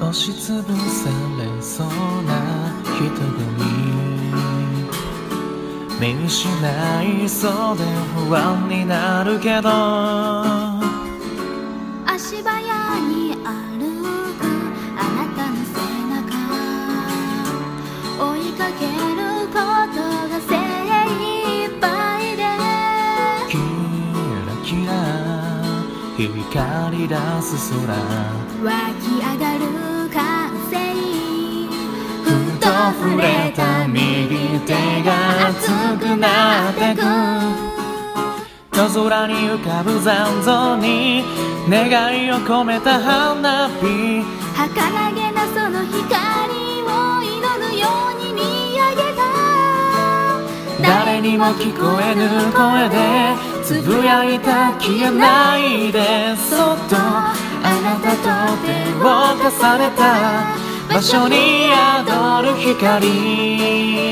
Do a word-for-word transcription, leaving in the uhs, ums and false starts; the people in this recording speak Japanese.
押しつぶされそうな人混み、見失いそうで不安になるけど、 足早に歩くあなたの背中、追いかけることが精一杯で、 キラキラ光り出す空、 湧き上がる歓声、 ふと触れた右手が熱くなってく、夜空に浮かぶ残像に願いを込めた花火、 儚げなその光を祈るように見上げた、 誰にも聞こえぬ声でつぶやいた消えないで、そっとあなたと手を重ねた場所に宿る光、